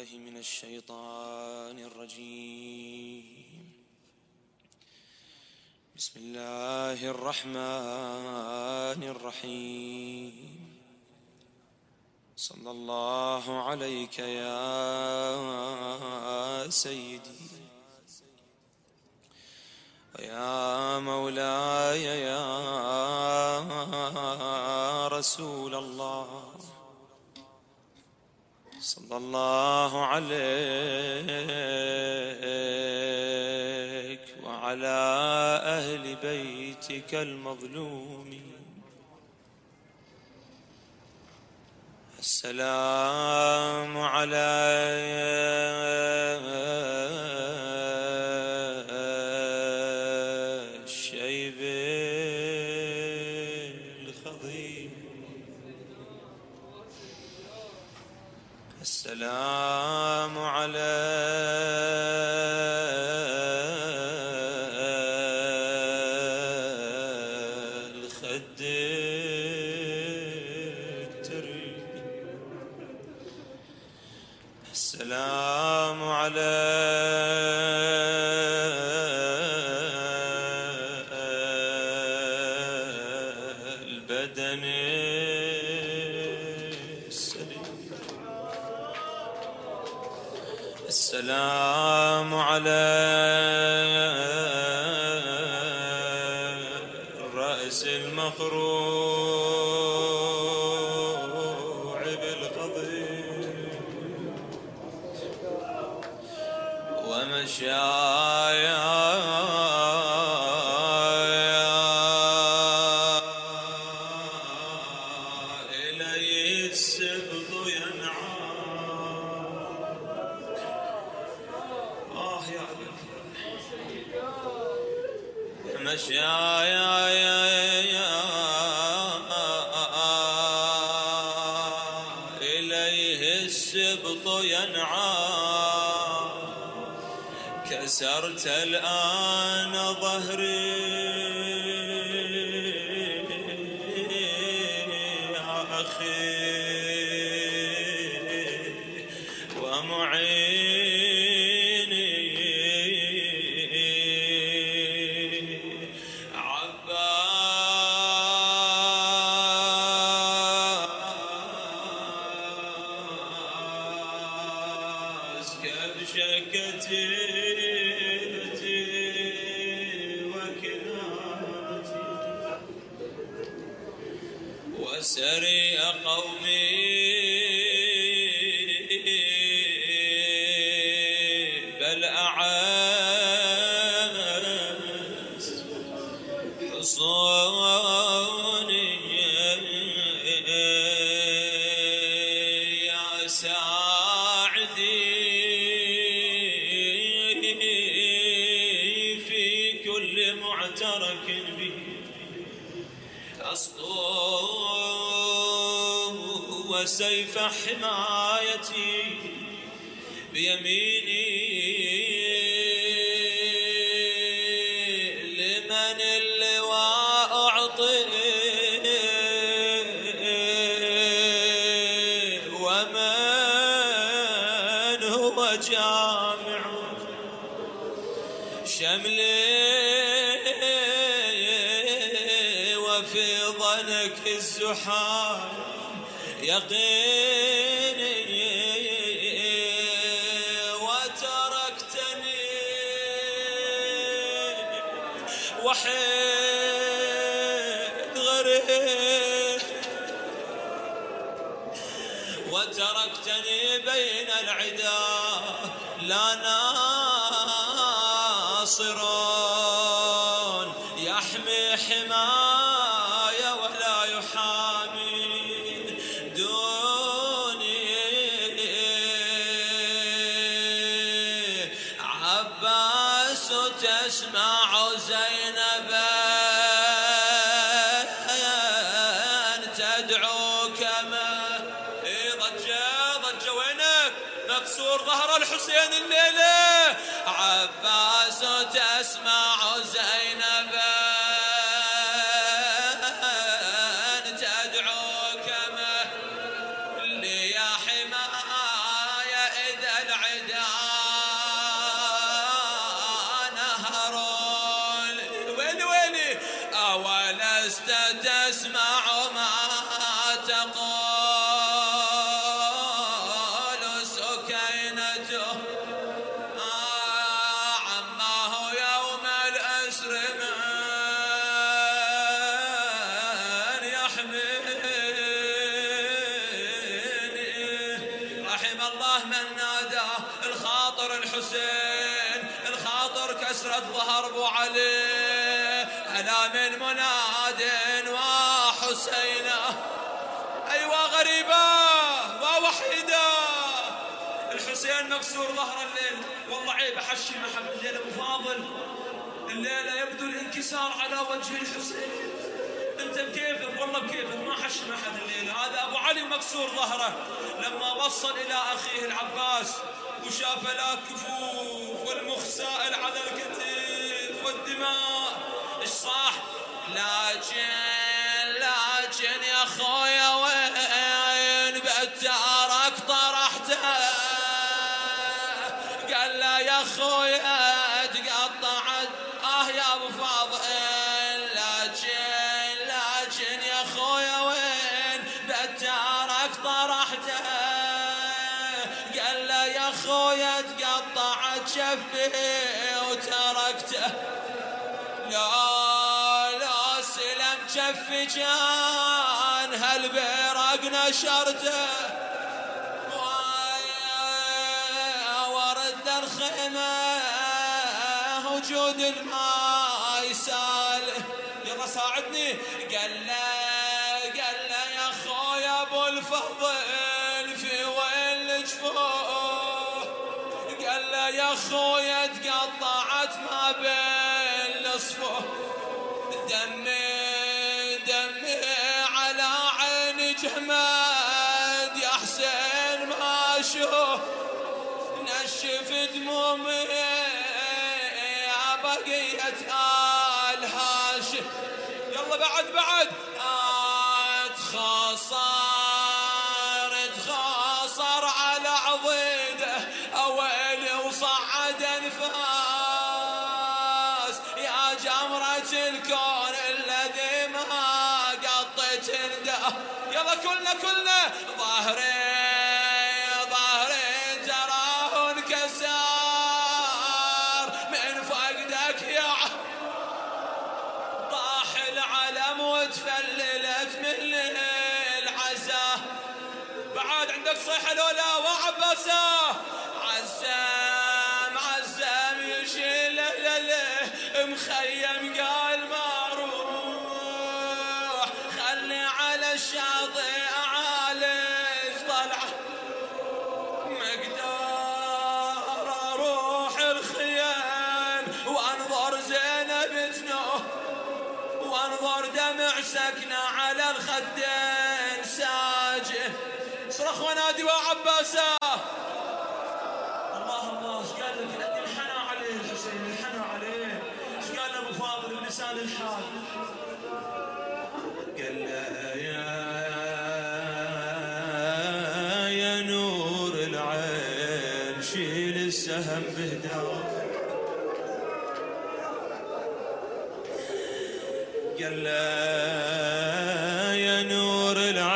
من الشيطان الرجيم. بسم الله الرحمن الرحيم. صلى الله عليك يا سيدي ويا مولاي يا رسول الله. صلى الله عليك وعلى أهل بيتك المظلومين. السلام على الشيب الخضير. السلام على الخد التري. السلام على البدن السليم. السلام على الرأس المقروع بالقضيب ومشايا إلي السبط مشايا إليه السبط ينعى. كسرت الآن ظهري يا أخي ومعيني كتيبتي وكنانتي وسري قومي بل أعز حصوني يا ساعدي معترك به. أسطو وسيف حمايتي بيميني لمن اللواء أعطي ومن هو جامع شملي وفي ظنك الزحام يقيني وتركتني وحيد غريب وتركتني بين العدا لا ناصر يحمي حماية ولا يحامي دوني. عباس تسمع زينبا تدعوك ما ضجة وينك مكسور ظهر الحسين الليلة. عباس تسمع زينبا تدعوك ما لي يا حماية إذا العدا نهرون. ويلي ويلي أولست تسمع ما تقول سكينته عماه يوم الأسر من يحميني. رحم الله من ناداه الخاطر الحسين، الخاطر كسرة ظهر ابو علي، ألا من مناد وحسينه. أيوة غريبة ووحيدة، الحسين مكسور ظهر الليل. والله عيب أحشي محمد الليلة أبو فاضل، الليلة يبدو الانكسار على وجه الحسين. أنت بكيفك والله بكيفك، ما حشي أحد الليلة. هذا أبو علي مكسور ظهره لما وصل إلى أخيه العباس وشاف لا كفوف والمخ سائل على الكتف والدماء. إيش صاح؟ لكن يا خويا وين بتارك طرحته؟ قال له يا خويا تقطعت يا ابو فاضل. لكن يا خويا وين بتارك طرحته؟ قال له يا خويا تقطعت شفي وتركته. لا سلم شفي كان هالبرق نشرته، ورد الخيمة وجود الماء يساله. يلا ساعدني. قال له يا خويا ابو الفضل في وين جفوه؟ قال له يا خويا تقطعت ما بين الصفوف. دمي على عين جماد يا حسين ما شوف، نشف دمومي يا بقية آل هاشم. يلا بعد تخاصر على عضيده أويلي وصعد انفاس يا جمرة الكون الذي ما قطت انده. يلا كلنا ظهري تراه انكسار من فقدك يا طاح العلم وتفللت من العزاء. بعد عندك صيحة لولا وعباسة. عزام يشيل مخيم قال ما روح، خلي على الشاطئ عالج طلعه. مقدار اروح الخيام وانظر زينب تنوح، وانظر دمع سكنة على الخدين ساجه. صرخ ونادي وعباسه. الله ايش قال لك؟ انحنى عليه الحسين، انحنى عليه. ايش قال ابو فاضل بلسان الحال؟ قال له يا نور العين شيل السهم بهداك. قال له يا نور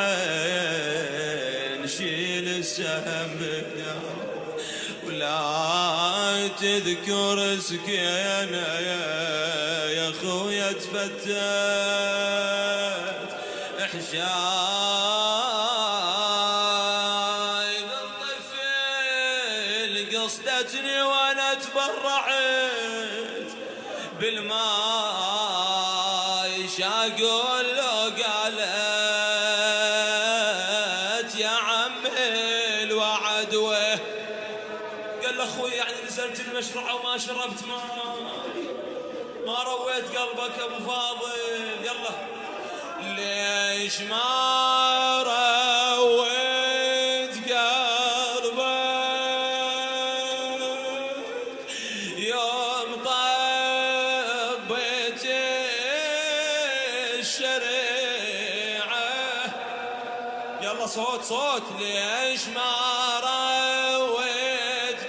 العين شيل السهم بهداك، ولا تذكر سكينة يا خويا تفتت حشايب الطفل قصدتني وانا تبرعت بالماء. شاقول له قالت يا عمي الوعد ويه. قال له اخوي يعني نزلت المشرعة وما شربت ما رويت قلبك ابو فاضل. يلا ليش ما رويت قلبك يوم طبيت الشريعة؟ يلا صوت ليش ما رويت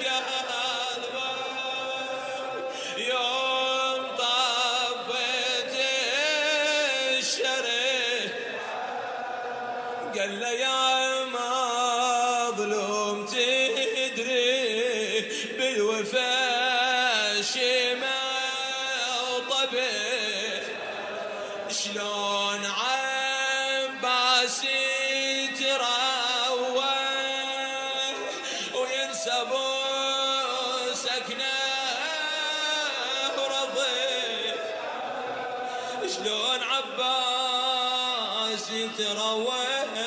فشيمة وطبيب شلون عباس يتروى وينسب سكنه ورضي شلون عباس يتروى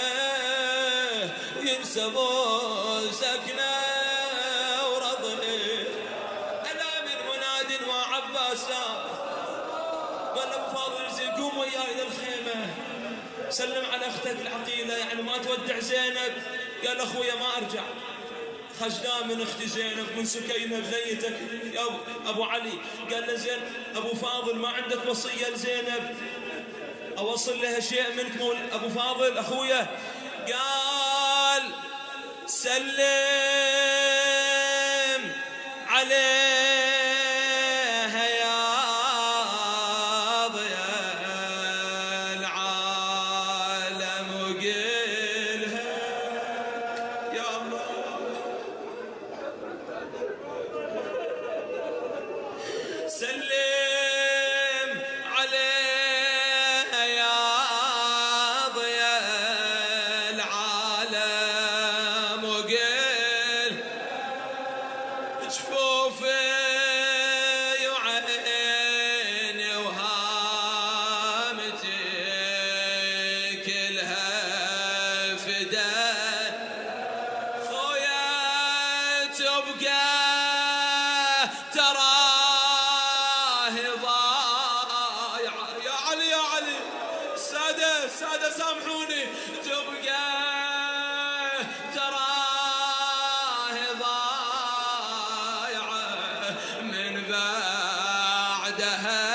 وينسب سكنه ورضي ألا من مناد وعباسا قال ابو فاضل زين قوم وياي للخيمه سلم على اختك العقيله يعني ما تودع زينب. قال اخويا ما ارجع خجلان من اختي زينب من سكينه بنيتك يا ابو علي. قال له زين ابو فاضل ما عندك وصيه لزينب اوصل لها شيء منك ابو فاضل اخويا؟ قال سلم عليها يا ضياء العالم وقلها يا الله سلم عليها يا ضياء العالم وقل جفوفي وعيني وهامتي كلها فداء خويا تبقى تراه ضايعة يا علي يا علي السادة سامحوني تبقى تراه ضايعة من بعدها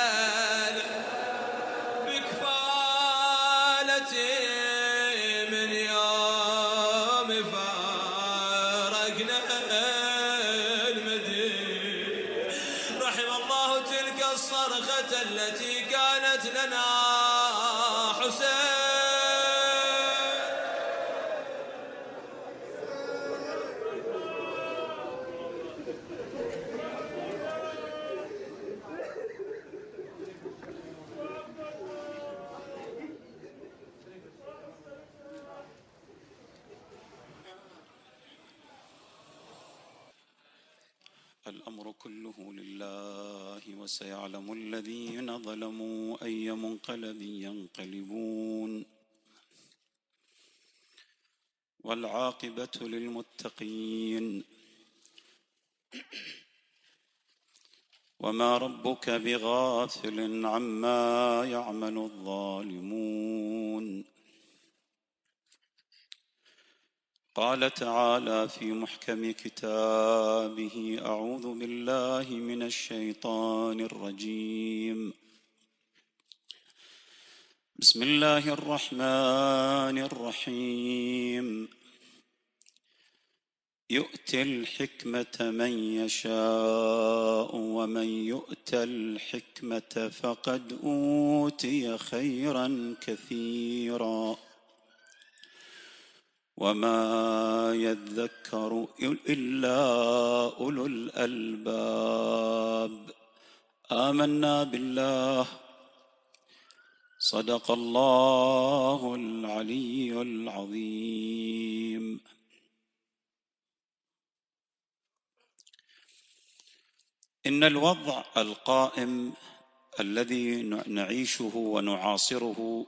بكفالتي من يوم فارقنا المدينة. رحم الله تلك الصرخة التي كانت لنا حسين. الأمر كله لله وسيعلم الذين ظلموا أي منقلب ينقلبون والعاقبة للمتقين. وما ربك بغافل عما يعمل الظالمون. قال تعالى في محكم كتابه أعوذ بالله من الشيطان الرجيم بسم الله الرحمن الرحيم يؤتي الحكمة من يشاء ومن يؤت الحكمة فقد أوتي خيرا كثيرا وما يذكر إلا أولو الألباب. آمنا بالله صدق الله العلي العظيم. إن الوضع القائم الذي نعيشه ونعاصره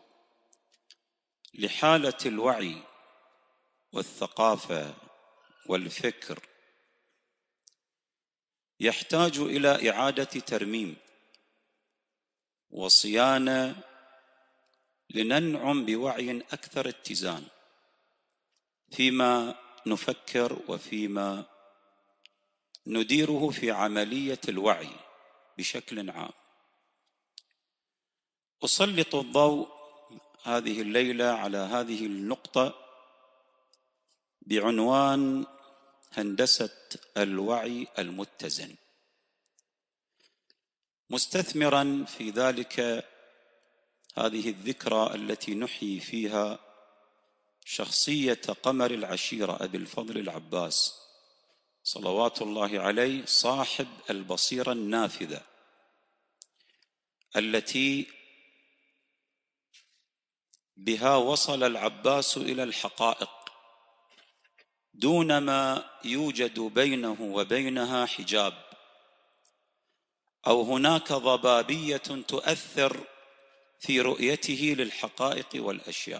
لحالة الوعي والثقافة والفكر يحتاج إلى إعادة ترميم وصيانة لننعم بوعي أكثر اتزان فيما نفكر وفيما نديره في عملية الوعي بشكل عام. أسلط الضوء هذه الليلة على هذه النقطة بعنوان هندسة الوعي المتزن، مستثمرا في ذلك هذه الذكرى التي نحيي فيها شخصية قمر العشيرة أبي الفضل العباس صلوات الله عليه صاحب البصيرة النافذة التي بها وصل العباس إلى الحقائق دون ما يوجد بينه وبينها حجاب أو هناك ضبابية تؤثر في رؤيته للحقائق والأشياء.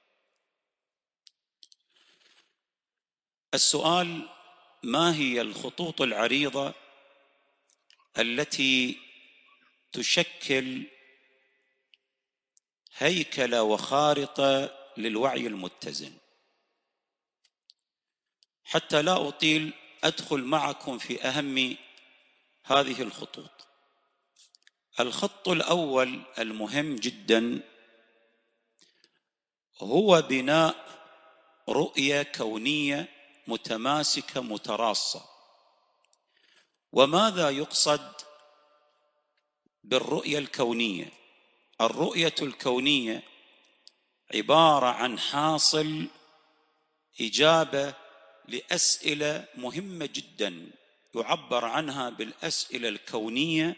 السؤال: ما هي الخطوط العريضة التي تشكل هيكل وخارطة للوعي المتزن؟ حتى لا أطيل أدخل معكم في أهم هذه الخطوط. الخط الأول المهم جدا هو بناء رؤية كونية متماسكة متراصة. وماذا يقصد بالرؤية الكونية؟ الرؤية الكونية عبارة عن حاصل إجابة لأسئلة مهمة جدا يعبر عنها بالأسئلة الكونية،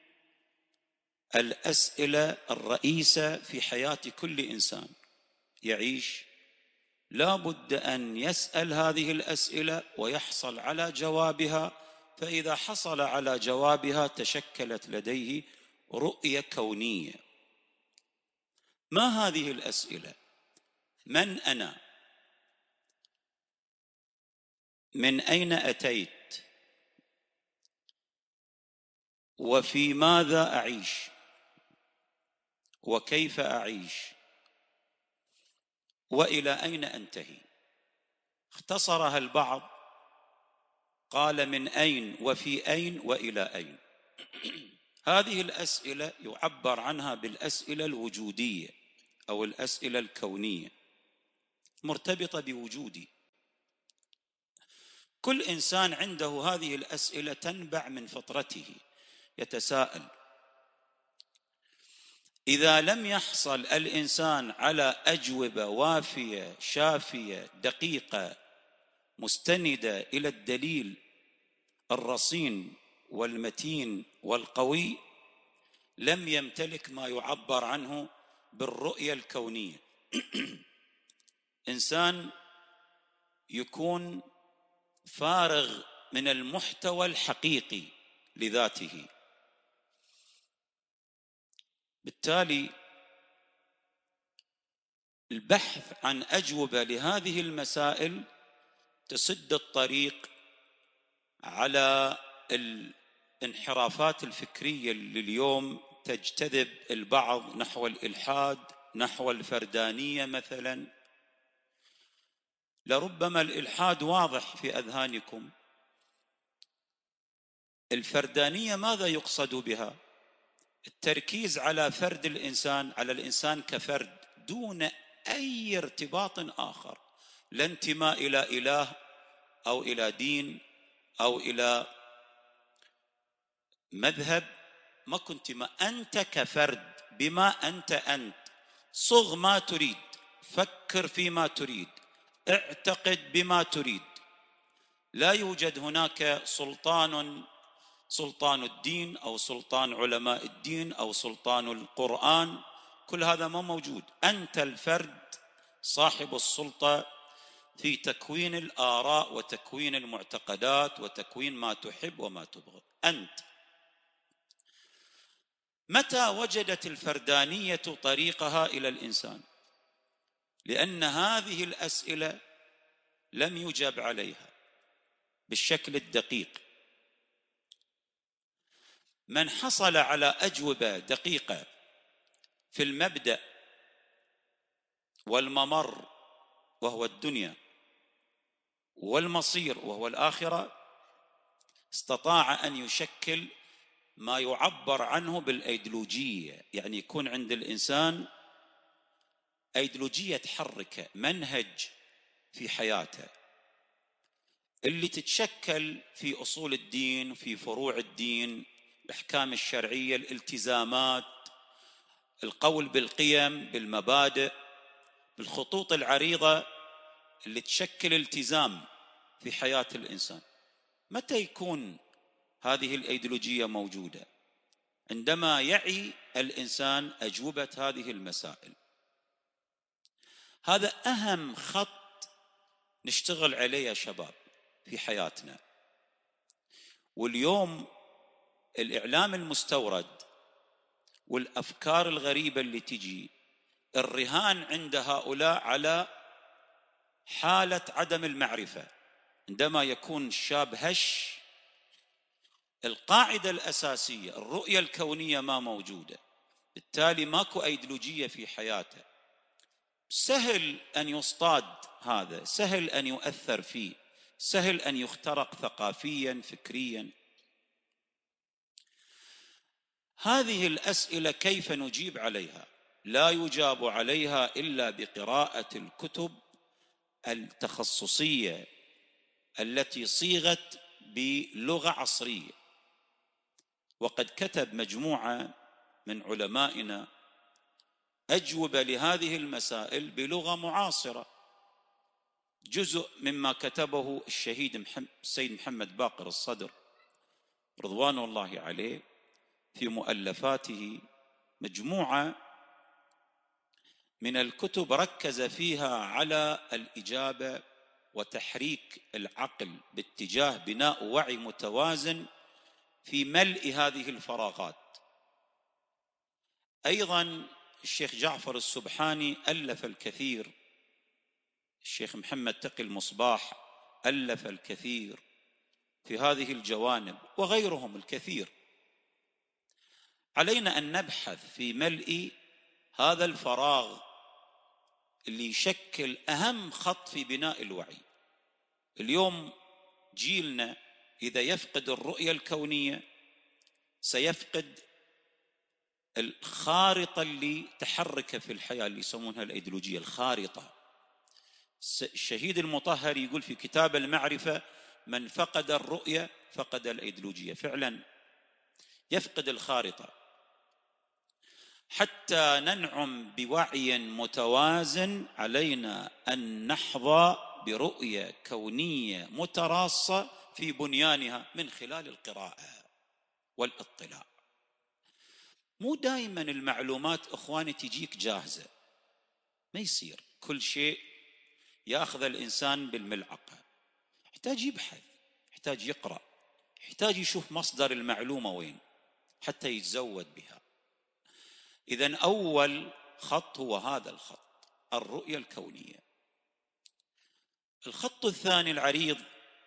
الأسئلة الرئيسة في حياة كل إنسان يعيش. لا بد أن يسأل هذه الأسئلة ويحصل على جوابها، فإذا حصل على جوابها تشكلت لديه رؤية كونية. ما هذه الأسئلة؟ من أنا؟ من أين أتيت؟ وفي ماذا أعيش؟ وكيف أعيش؟ وإلى أين أنتهي؟ اختصرها البعض قال من أين وفي أين وإلى أين. هذه الأسئلة يعبر عنها بالأسئلة الوجودية أو الأسئلة الكونية، مرتبطة بوجودي. كل إنسان عنده هذه الأسئلة تنبع من فطرته، يتساءل. إذا لم يحصل الإنسان على أجوبة وافية شافية دقيقة مستندة إلى الدليل الرصين والمتين والقوي، لم يمتلك ما يعبر عنه بالرؤية الكونية. إنسان يكون فارغ من المحتوى الحقيقي لذاته. بالتالي البحث عن أجوبة لهذه المسائل تسد الطريق على الانحرافات الفكرية اللي اليوم تجتذب البعض نحو الإلحاد، نحو الفردانية مثلا. لربما الإلحاد واضح في أذهانكم. الفردانية ماذا يقصد بها؟ التركيز على فرد الإنسان، على الإنسان كفرد دون أي ارتباط آخر، لا انتماء إلى إله أو إلى دين أو إلى مذهب. ما كنت ما أنت كفرد بما أنت صغ ما تريد، فكر فيما تريد، اعتقد بما تريد. لا يوجد هناك سلطان الدين أو سلطان علماء الدين أو سلطان القرآن، كل هذا ما موجود. أنت الفرد صاحب السلطة في تكوين الآراء وتكوين المعتقدات وتكوين ما تحب وما تبغض أنت. متى وجدت الفردانية طريقها إلى الإنسان؟ لأن هذه الأسئلة لم يجب عليها بالشكل الدقيق. من حصل على أجوبة دقيقة في المبدأ والممر وهو الدنيا والمصير وهو الآخرة، استطاع أن يشكل ما يعبر عنه بالأيديولوجية. يعني يكون عند الإنسان أيديولوجية تحركه، منهج في حياته، اللي تتشكل في أصول الدين، في فروع الدين، الأحكام الشرعية، الالتزامات، القول بالقيم، بالمبادئ، بالخطوط العريضة اللي تشكل التزام في حياة الإنسان. متى يكون هذه الأيديولوجية موجودة؟ عندما يعي الإنسان أجوبة هذه المسائل. هذا أهم خط نشتغل عليه يا شباب في حياتنا. واليوم الإعلام المستورد والأفكار الغريبة اللي تجي، الرهان عند هؤلاء على حالة عدم المعرفة. عندما يكون الشاب هش، القاعدة الأساسية الرؤية الكونية ما موجودة، بالتالي ماكو أيديولوجية في حياته. سهل أن يصطاد هذا، سهل أن يؤثر فيه، سهل أن يخترق ثقافيا فكريا. هذه الأسئلة كيف نجيب عليها؟ لا يجاب عليها إلا بقراءة الكتب التخصصية التي صيغت بلغة عصرية. وقد كتب مجموعة من علمائنا أجوبة لهذه المسائل بلغة معاصرة. جزء مما كتبه السيد محمد باقر الصدر رضوان الله عليه في مؤلفاته، مجموعة من الكتب ركز فيها على الإجابة وتحريك العقل باتجاه بناء وعي متوازن في ملء هذه الفراغات. أيضا الشيخ جعفر السبحاني ألف الكثير، الشيخ محمد تقي المصباح ألف الكثير في هذه الجوانب، وغيرهم الكثير. علينا أن نبحث في ملء هذا الفراغ اللي يشكل أهم خط في بناء الوعي. اليوم جيلنا إذا يفقد الرؤية الكونية سيفقد الخارطة اللي تحرك في الحياة، اللي يسمونها الأيديولوجية الخارطة. الشهيد المطهر يقول في كتاب المعرفة: من فقد الرؤية فقد الأيديولوجية. فعلا يفقد الخارطة. حتى ننعم بوعي متوازن علينا أن نحظى برؤية كونية متراصة في بنيانها من خلال القراءة والاطلاع. مو دائما المعلومات اخواني تجيك جاهزة، ما يصير كل شيء ياخذ الانسان بالملعقة. يحتاج يبحث، يحتاج يقرأ، يحتاج يشوف مصدر المعلومة وين حتى يتزود بها. إذن أول خط هو هذا الخط، الرؤية الكونية. الخط الثاني العريض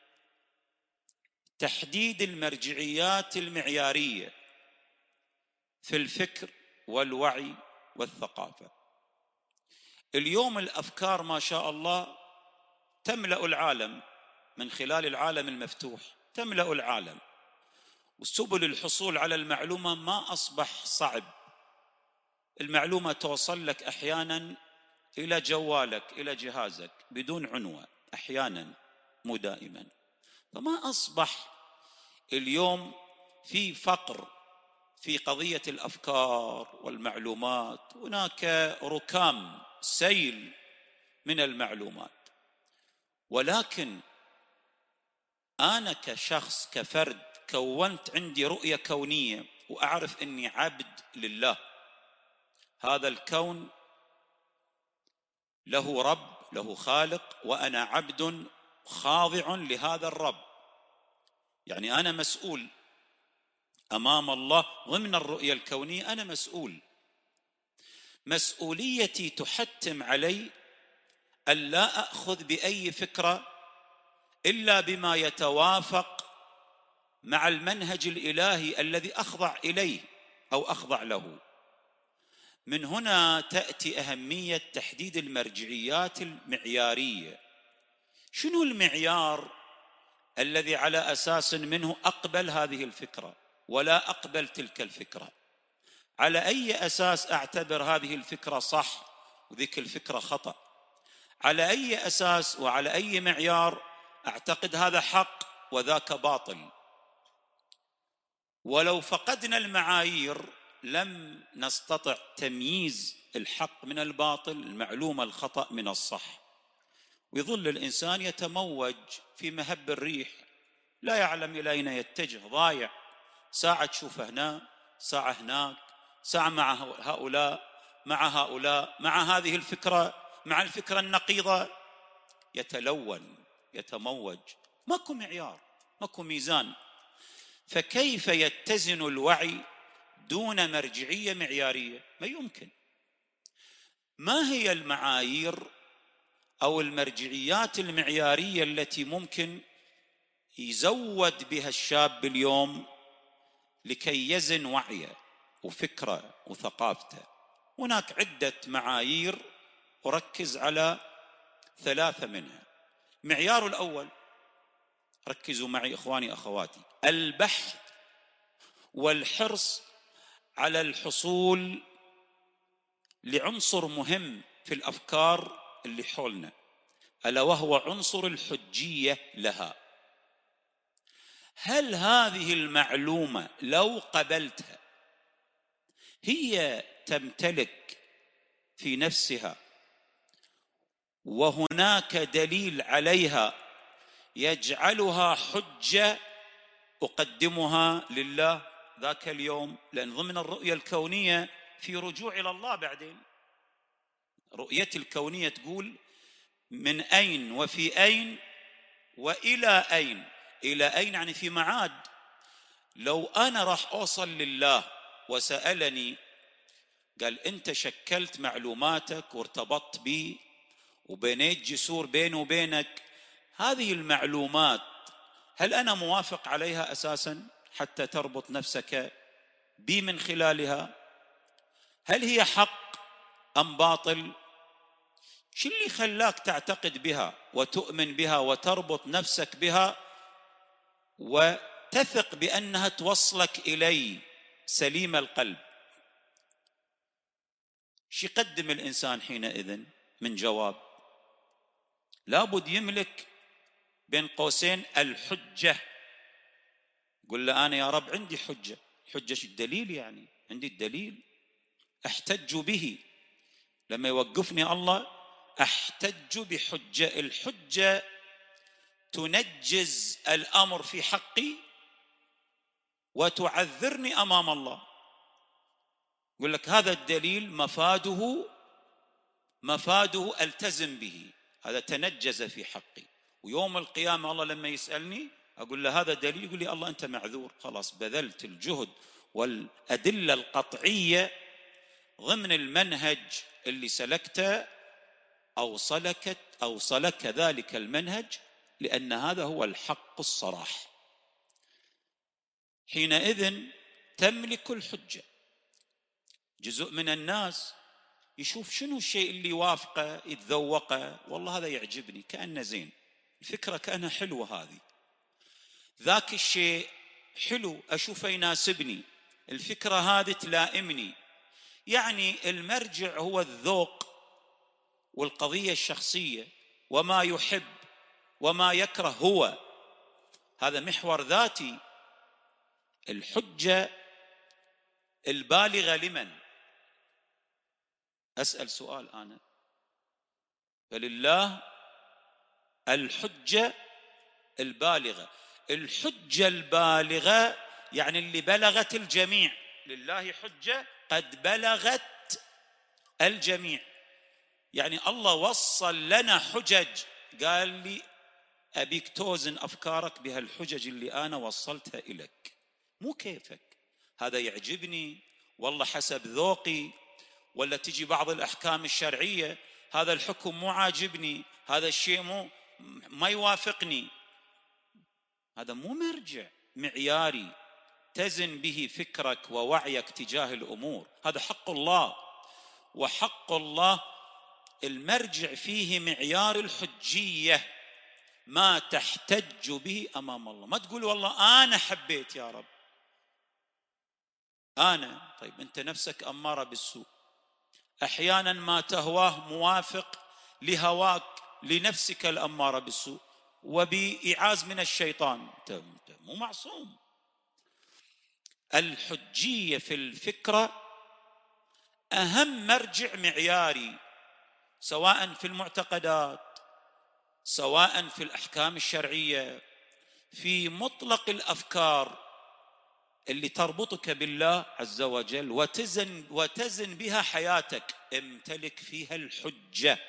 تحديد المرجعيات المعيارية في الفكر والوعي والثقافة. اليوم الأفكار ما شاء الله تملأ العالم من خلال العالم المفتوح، تملأ العالم، وسبل الحصول على المعلومة ما أصبح صعب. المعلومة توصل لك أحيانا إلى جوالك، إلى جهازك بدون عنوة، أحيانا مو دائما. فما أصبح اليوم في فقر في قضية الأفكار والمعلومات. هناك ركام سيل من المعلومات، ولكن أنا كشخص كفرد كونت عندي رؤية كونية وأعرف أني عبد لله. هذا الكون له رب، له خالق، وأنا عبد خاضع لهذا الرب. يعني أنا مسؤول أمام الله ضمن الرؤية الكونية. أنا مسؤوليتي تحتم علي أن لا أخذ بأي فكرة إلا بما يتوافق مع المنهج الإلهي الذي أخضع إليه أو أخضع له. من هنا تأتي أهمية تحديد المرجعيات المعيارية. شنو المعيار الذي على أساس منه أقبل هذه الفكرة ولا أقبل تلك الفكرة؟ على أي أساس أعتبر هذه الفكرة صح وذيك الفكرة خطأ؟ على أي أساس وعلى أي معيار أعتقد هذا حق وذاك باطل؟ ولو فقدنا المعايير لم نستطع تمييز الحق من الباطل، المعلومة الخطأ من الصح، ويظل الإنسان يتموج في مهب الريح لا يعلم إلى أين يتجه، ضايع، ساعة تشوفه هنا، ساعة هناك، ساعة مع هؤلاء، مع هؤلاء، مع هذه الفكرة، مع الفكرة النقيضة، يتلون، يتموج، ماكو معيار، ماكو ميزان. فكيف يتزن الوعي دون مرجعية معيارية؟ ما يمكن. ما هي المعايير أو المرجعيات المعيارية التي ممكن يزود بها الشاب اليوم لكي يزن وعيه وفكره وثقافته؟ هناك عدة معايير، أركز على 3 منها. معيار الأول، ركزوا معي إخواني أخواتي، البحث والحرص على الحصول لعنصر مهم في الأفكار اللي حولنا، ألا وهو عنصر الحجية لها. هل هذه المعلومة لو قبلتها هي تمتلك في نفسها وهناك دليل عليها يجعلها حجة أقدمها لله ذاك اليوم؟ لأن ضمن الرؤية الكونية في رجوع إلى الله بعدين. رؤية الكونية تقول من أين وفي أين وإلى أين. إلى أين يعني في معاد. لو أنا راح أوصل لله وسألني قال أنت شكلت معلوماتك وارتبطت بي وبنيت جسور بيني وبينك، هذه المعلومات هل أنا موافق عليها أساسا حتى تربط نفسك بي من خلالها؟ هل هي حق أم باطل؟ شو اللي خلاك تعتقد بها وتؤمن بها وتربط نفسك بها وتثق بأنها توصلك إلي سليم القلب؟ شو يقدم الإنسان حينئذ من جواب؟ لابد يملك بين قوسين الحجة. قل له أنا يا رب عندي حجة. حجة الدليل، يعني عندي الدليل أحتج به. لما يوقفني الله أحتج بحجة. الحجة تنجز الأمر في حقي وتعذرني أمام الله. يقول لك هذا الدليل مفاده ألتزم به، هذا تنجز في حقي. ويوم القيامة الله لما يسألني أقول له هذا دليل، يقول لي الله أنت معذور، خلاص بذلت الجهد والأدلة القطعية ضمن المنهج اللي سلكته، أوصلك ذلك المنهج، لأن هذا هو الحق الصراح. حينئذ تملك الحجة. جزء من الناس يشوف شنو الشيء اللي يوافقه يتذوقه، والله هذا يعجبني كأنه زين، الفكرة كأنها حلوة، هذه ذاك الشيء حلو أشوفه يناسبني، الفكرة هذه تلائمني. يعني المرجع هو الذوق والقضية الشخصية، وما يحب وما يكره هو، هذا محور ذاتي. الحجة البالغة لمن؟ أسأل سؤال أنا، فلله الحجة البالغة. الحجة البالغة يعني اللي بلغت الجميع. لله حجة قد بلغت الجميع، يعني الله وصل لنا حجج، قال لي أبيك توزن أفكارك بهالحجج اللي أنا وصلتها إليك، مو كيفك. هذا يعجبني والله حسب ذوقي، ولا تجي بعض الأحكام الشرعية هذا الحكم مو عاجبني، هذا الشيء ما يوافقني. هذا مو مرجع معياري تزن به فكرك ووعيك تجاه الأمور. هذا حق الله، وحق الله المرجع فيه معيار الحجية، ما تحتج به أمام الله. ما تقول والله أنا حبيت يا رب، أنا. طيب أنت نفسك أمارة بالسوء، أحيانا ما تهواه موافق لهواك لنفسك الأمارة بالسوء وبإعاز من الشيطان، أنت مو معصوم. الحجية في الفكرة أهم مرجع معياري، سواء في المعتقدات، سواء في الأحكام الشرعية، في مطلق الأفكار اللي تربطك بالله عز وجل وتزن بها حياتك، امتلك فيها الحجة.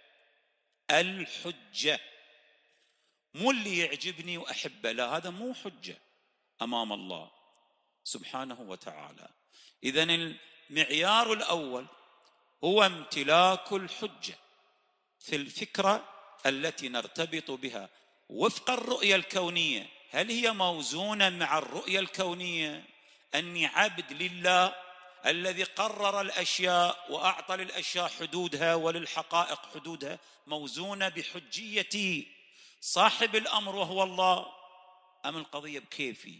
الحجة مو اللي يعجبني وأحبه، لا، هذا مو حجة أمام الله سبحانه وتعالى. إذن المعيار الأول هو امتلاك الحجة في الفكرة التي نرتبط بها وفق الرؤية الكونية. هل هي موزونة مع الرؤية الكونية؟ أني عبد لله الذي قرر الأشياء وأعطى للأشياء حدودها وللحقائق حدودها، موزونة بحجية صاحب الأمر وهو الله، أم القضية بكيفي؟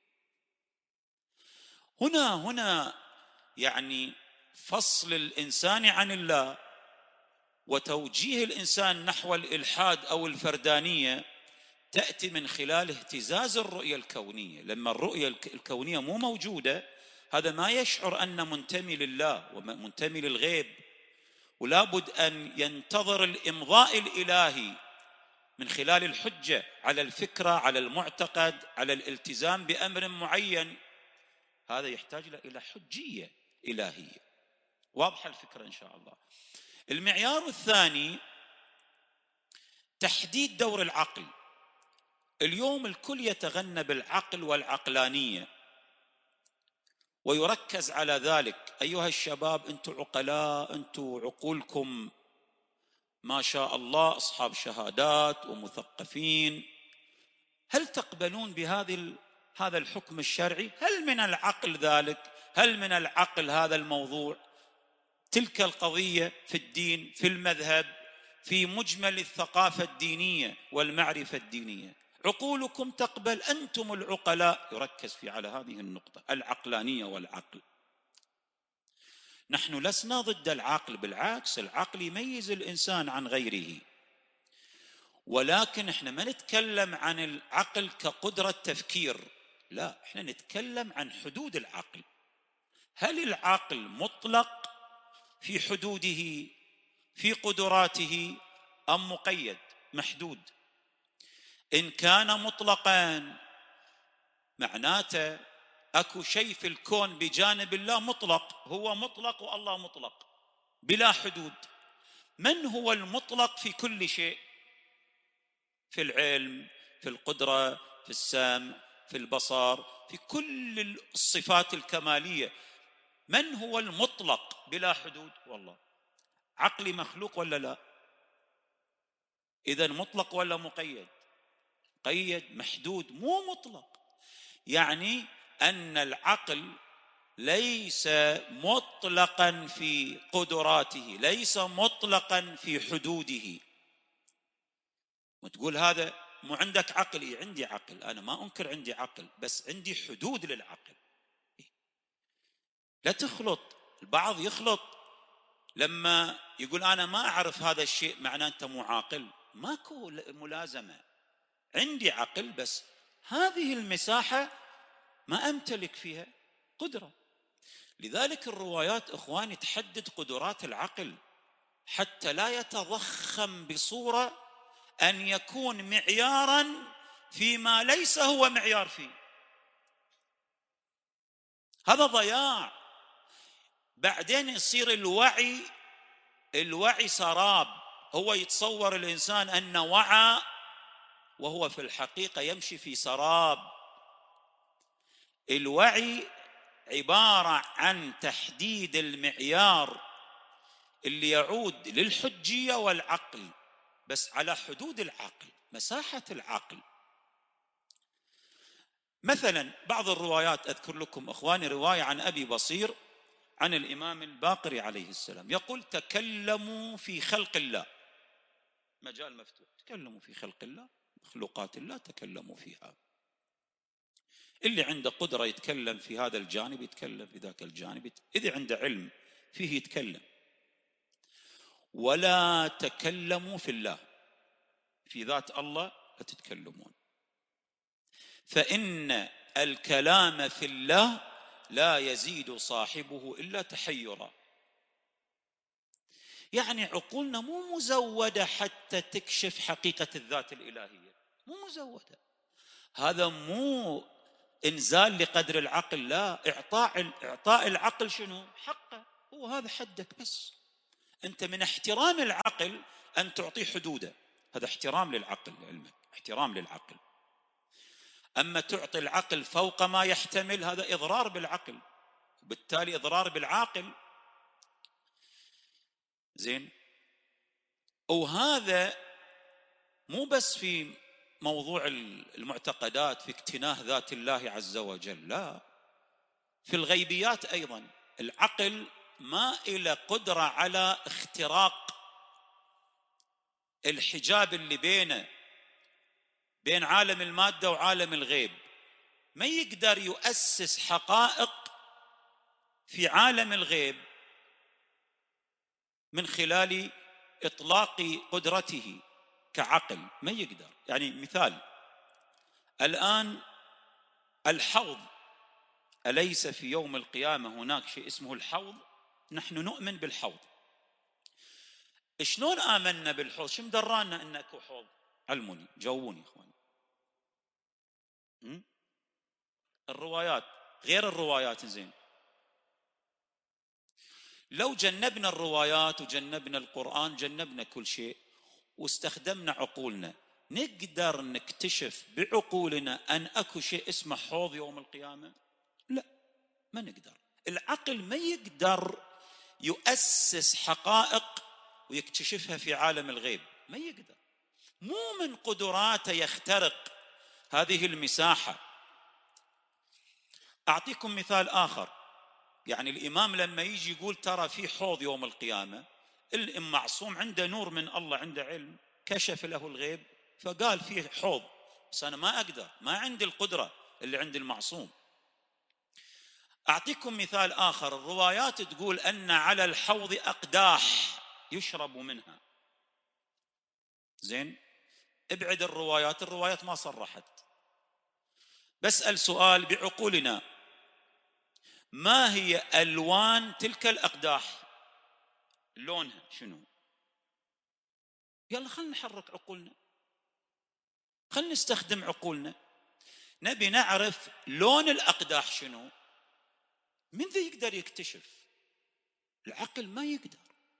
هنا يعني فصل الإنسان عن الله وتوجيه الإنسان نحو الإلحاد أو الفردانية تأتي من خلال اهتزاز الرؤية الكونية. لما الرؤية الكونية مو موجودة، هذا ما يشعر أنه منتمي لله ومنتمي للغيب، ولا بد أن ينتظر الإمضاء الإلهي من خلال الحجة على الفكرة، على المعتقد، على الالتزام بأمر معين. هذا يحتاج إلى حجية إلهية. واضحة الفكرة إن شاء الله. المعيار الثاني تحديد دور العقل. اليوم الكل يتغنى بالعقل والعقلانية ويركز على ذلك. أيها الشباب، أنتم عقلاء، أنتم عقولكم ما شاء الله أصحاب شهادات ومثقفين، هل تقبلون هذا الحكم الشرعي؟ هل من العقل ذلك؟ هل من العقل هذا الموضوع؟ تلك القضية في الدين، في المذهب، في مجمل الثقافة الدينية والمعرفة الدينية، عقولكم تقبل؟ أنتم العقلاء. يركز على هذه النقطة، العقلانية والعقل. نحن لسنا ضد العقل، بالعكس، العقل يميز الإنسان عن غيره، ولكن احنا ما نتكلم عن العقل كقدرة تفكير، لا، احنا نتكلم عن حدود العقل. هل العقل مطلق في حدوده، في قدراته، أم مقيد محدود؟ إن كان مطلقا معناته أكو شيء في الكون بجانب الله مطلق، هو مطلق والله مطلق بلا حدود. من هو المطلق في كل شيء؟ في العلم، في القدرة، في السمع، في البصر، في كل الصفات الكمالية. من هو المطلق بلا حدود؟ والله. عقلي مخلوق ولا لا؟ إذن مطلق ولا مقيد؟ قيد، محدود، مو مطلق. يعني أن العقل ليس مطلقا في قدراته، ليس مطلقا في حدوده. وتقول هذا مو عندك عقل؟ إيه، عندي عقل، أنا ما أنكر عندي عقل، بس عندي حدود للعقل. لا تخلط. البعض يخلط لما يقول أنا ما أعرف هذا الشيء معناه أنت مو عاقل. ماكو ملازمة. عندي عقل بس هذه المساحة ما أمتلك فيها قدرة. لذلك الروايات إخواني تحدد قدرات العقل حتى لا يتضخم بصورة أن يكون معياراً فيما ليس هو معيار فيه. هذا ضياع. بعدين يصير الوعي سراب. هو يتصور الإنسان أنه وعى وهو في الحقيقة يمشي في سراب. الوعي عبارة عن تحديد المعيار اللي يعود للحجية والعقل، بس على حدود العقل، مساحة العقل. مثلا بعض الروايات، أذكر لكم إخواني رواية عن أبي بصير عن الإمام الباقر عليه السلام، يقول تكلموا في خلق الله، مجال مفتوح، تكلموا في خلق الله، مخلوقات الله تكلموا فيها. اللي عنده قدرة يتكلم في هذا الجانب يتكلم، في ذاك الجانب إذا عنده علم فيه يتكلم. ولا تكلموا في الله، في ذات الله لا تتكلمون، فإن الكلام في الله لا يزيد صاحبه إلا تحيرا. يعني عقولنا مو مزودة حتى تكشف حقيقة الذات الإلهية، مو مزودة. هذا مو إنزال لقدر العقل، لا، إعطاء العقل شنو؟ حقه، هو هذا حدك بس. أنت من احترام العقل أن تعطيه حدوده، هذا احترام للعقل، لعلمك احترام للعقل. أما تعطي العقل فوق ما يحتمل هذا إضرار بالعقل، وبالتالي إضرار بالعاقل. زين، وهذا مو بس في موضوع المعتقدات في اكتناه ذات الله عز وجل، لا، في الغيبيات أيضا العقل ما إلى قدرة على اختراق الحجاب اللي بين عالم المادة وعالم الغيب. ما يقدر يؤسس حقائق في عالم الغيب من خلال إطلاق قدرته كعقل، ما يقدر. يعني مثال، الآن الحوض، أليس في يوم القيامة هناك شيء اسمه الحوض؟ نحن نؤمن بالحوض. شلون آمنا بالحوض؟ شو مدرانا أن أكو حوض؟ علموني، جاوبوني إخواني. الروايات غير الروايات. زين، لو جنبنا الروايات وجنبنا القرآن، جنبنا كل شيء واستخدمنا عقولنا، نقدر نكتشف بعقولنا أن أكو شيء اسمه حوض يوم القيامة؟ لا، ما نقدر. العقل ما يقدر يؤسس حقائق ويكتشفها في عالم الغيب، ما يقدر، مو من قدراته يخترق هذه المساحة. أعطيكم مثال آخر. يعني الإمام لما يجي يقول ترى في حوض يوم القيامة، الإمام معصوم عنده نور من الله، عنده علم، كشف له الغيب فقال فيه حوض، بس أنا ما أقدر، ما عندي القدرة اللي عند المعصوم. أعطيكم مثال آخر. الروايات تقول أن على الحوض أقداح يشرب منها. زين، ابعد الروايات ما صرحت. بسأل سؤال بعقولنا، ما هي ألوان تلك الأقداح؟ لونها شنو؟ يلا خلنا نحرك عقولنا، خلنا نستخدم عقولنا، نبي نعرف لون الأقداح شنو. من ذا يقدر يكتشف؟ العقل ما يقدر.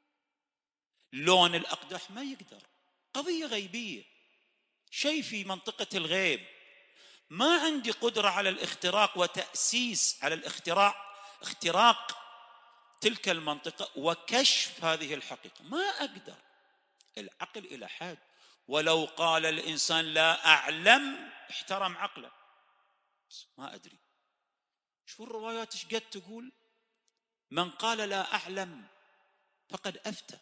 لون الأقداح ما يقدر، قضية غيبية، شيء في منطقة الغيب، ما عندي قدرة على الاختراق وتأسيس على اختراق تلك المنطقة وكشف هذه الحقيقة، ما أقدر. العقل إلى حد، ولو قال الإنسان لا أعلم احترم عقله، ما أدري. شو الروايات ايش قد تقول؟ من قال لا أعلم فقد أفتى.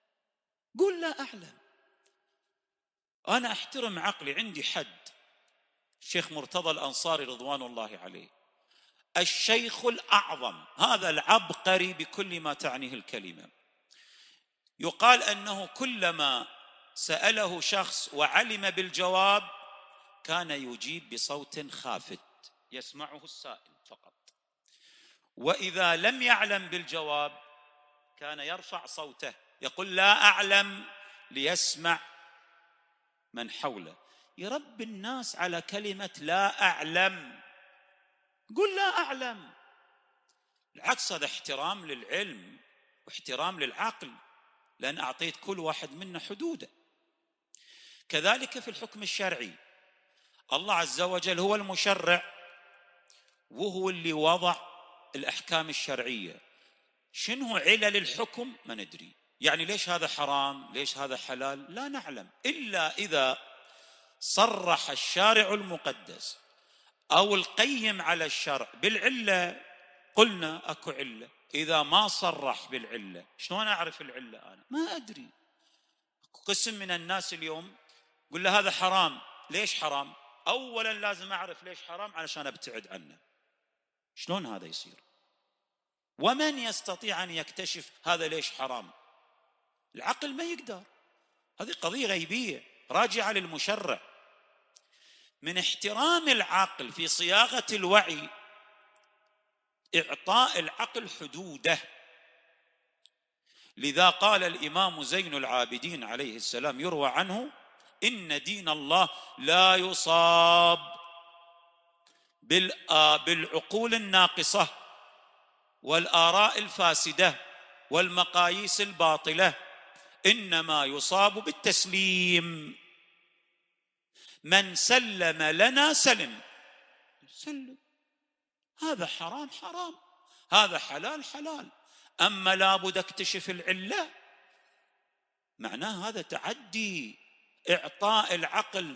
قل لا أعلم، أنا أحترم عقلي، عندي حد. الشيخ مرتضى الأنصاري رضوان الله عليه، الشيخ الأعظم، هذا العبقري بكل ما تعنيه الكلمة، يقال أنه كلما سأله شخص وعلم بالجواب كان يجيب بصوت خافت يسمعه السائل فقط، وإذا لم يعلم بالجواب كان يرفع صوته يقول لا أعلم ليسمع من حوله. يربي الناس على كلمة لا أعلم، قل لا أعلم. العكس، هذا احترام للعلم واحترام للعقل، لأن أعطيت كل واحد منا حدوده. كذلك في الحكم الشرعي، الله عز وجل هو المشرع وهو اللي وضع الأحكام الشرعية. شنو علل الحكم؟ ما ندري. يعني ليش هذا حرام، ليش هذا حلال، لا نعلم، إلا إذا صرح الشارع المقدس أو القيم على الشرع بالعلة قلنا أكو علة. إذا ما صرح بالعلة، شلون أعرف العلة؟ أنا ما أدري. قسم من الناس اليوم قل له هذا حرام، ليش حرام؟ أولا لازم أعرف ليش حرام علشان أبتعد عنه. شلون هذا يصير؟ ومن يستطيع أن يكتشف هذا ليش حرام؟ العقل ما يقدر. هذه قضية غيبية راجعة للمشرع. من احترام العقل في صياغة الوعي إعطاء العقل حدوده. لذا قال الإمام زين العابدين عليه السلام، يروى عنه إن دين الله لا يصاب بالعقول الناقصة والآراء الفاسدة والمقاييس الباطلة، إنما يصاب بالتسليم. من سلم لنا سلم. هذا حرام حرام، هذا حلال حلال. أما لابد اكتشف العلة، معناه هذا تعدي، إعطاء العقل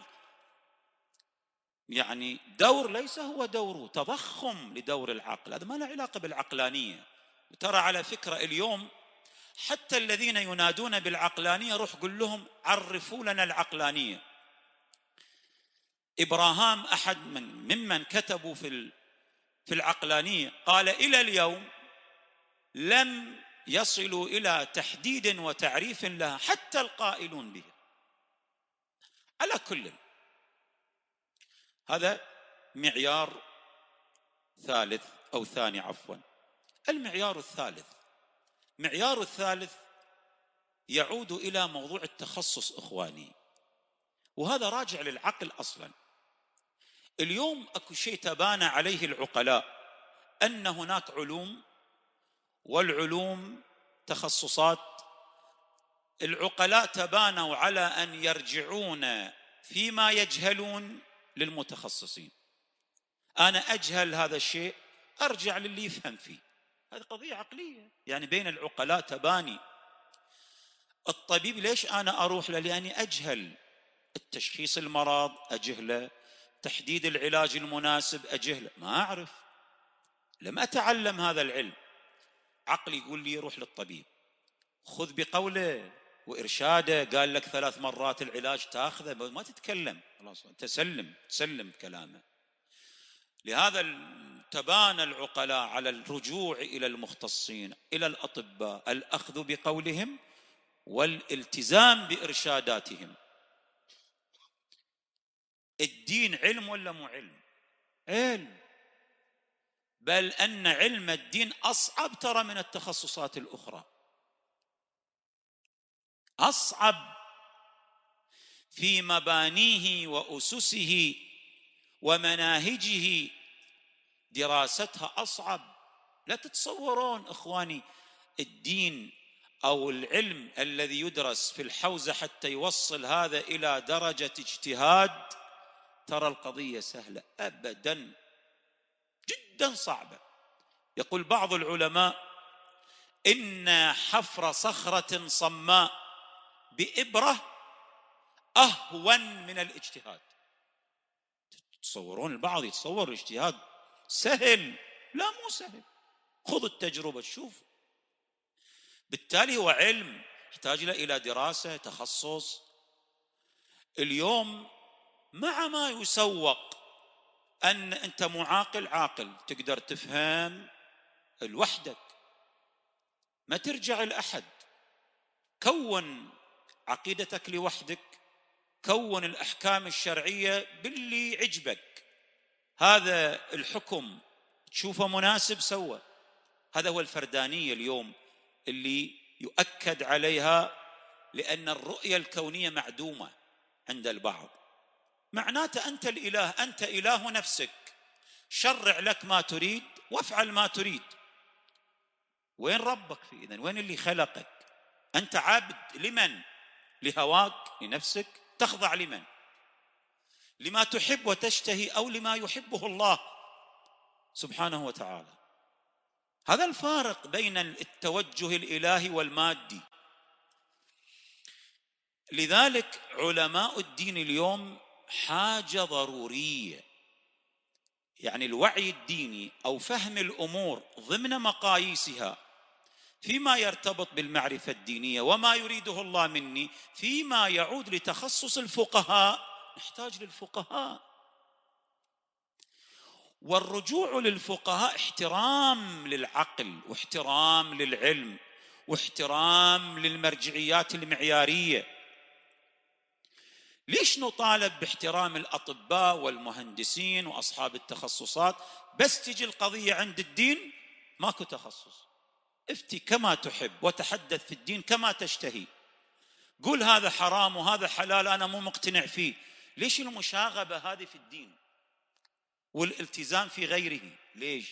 يعني دور ليس هو دوره، تضخم لدور العقل، هذا ما له علاقة بالعقلانية. ترى على فكرة اليوم حتى الذين ينادون بالعقلانية روح قل لهم عرفوا لنا العقلانية. إبراهام أحد ممن كتبوا في العقلانية قال إلى اليوم لم يصلوا إلى تحديد وتعريف لها حتى القائلون به. على كل، هذا معيار ثالث أو ثاني عفوا. المعيار الثالث يعود إلى موضوع التخصص إخواني، وهذا راجع للعقل أصلا. اليوم أكو شيء تبانى عليه العقلاء، أن هناك علوم، والعلوم تخصصات. العقلاء تبانوا على أن يرجعون فيما يجهلون للمتخصصين. أنا أجهل هذا الشيء أرجع للي يفهم فيه، هذه قضية عقلية يعني بين العقلاء تباني. الطبيب ليش أنا أروح له؟ لأني أجهل التشخيص المرض، أجهله تحديد العلاج المناسب، أجهله ما أعرف، لم أتعلم هذا العلم. عقلي يقول لي روح للطبيب، خذ بقوله وإرشاده، قال لك 3 مرات العلاج تأخذه، ما تتكلم خلاص تسلم كلامه. لهذا تبانى العقلاء على الرجوع إلى المختصين، إلى الأطباء، الأخذ بقولهم والالتزام بإرشاداتهم. الدين علم ولا مو علم؟ علم، بل أن علم الدين أصعب ترى من التخصصات الأخرى، أصعب في مبانيه وأسسه ومناهجه، دراستها أصعب. لا تتصورون إخواني الدين أو العلم الذي يدرس في الحوزة حتى يوصل هذا إلى درجة اجتهاد، ترى القضية سهلة أبدا، جدا صعبة. يقول بعض العلماء إن حفر صخرة صماء بإبرة أهون من الاجتهاد. تصورون البعض يتصور الاجتهاد سهل، لا مو سهل، خذ التجربة شوف. بالتالي هو علم يحتاج إلى دراسة تخصص. اليوم مع ما يسوق أن أنت معاقل عاقل تقدر تفهم لوحدك، ما ترجع لأحد، كون عقيدتك لوحدك، كون الأحكام الشرعية باللي عجبك، هذا الحكم تشوفه مناسب سوى. هذا هو الفردانية اليوم اللي يؤكد عليها، لأن الرؤية الكونية معدومة عند البعض. معناته أنت الإله، أنت إله نفسك، شرع لك ما تريد وافعل ما تريد. وين ربك في إذن؟ وين اللي خلقك؟ أنت عابد لمن؟ لهواك، لنفسك، تخضع لمن؟ لما تحب وتشتهي أو لما يحبه الله سبحانه وتعالى. هذا الفارق بين التوجه الإلهي والمادي. لذلك علماء الدين اليوم حاجة ضرورية، يعني الوعي الديني أو فهم الأمور ضمن مقاييسها فيما يرتبط بالمعرفة الدينية وما يريده الله مني، فيما يعود لتخصص الفقهاء نحتاج للفقهاء. والرجوع للفقهاء احترام للعقل واحترام للعلم واحترام للمرجعيات المعيارية. ليش نطالب باحترام الأطباء والمهندسين وأصحاب التخصصات، بس تجي القضية عند الدين ماكو تخصص؟ افتي كما تحب وتحدث في الدين كما تشتهي، قول هذا حرام وهذا حلال أنا مو مقتنع فيه. ليش المشاغبة هذه في الدين؟ والالتزام في غيره. ليش؟